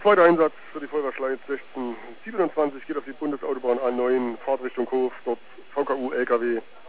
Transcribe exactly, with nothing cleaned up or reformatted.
zweite Einsatz für die Feuerwehr Schleiz sechzehn siebenundzwanzig geht auf die Bundesautobahn A neun, Fahrtrichtung Hof, dort V K U L K W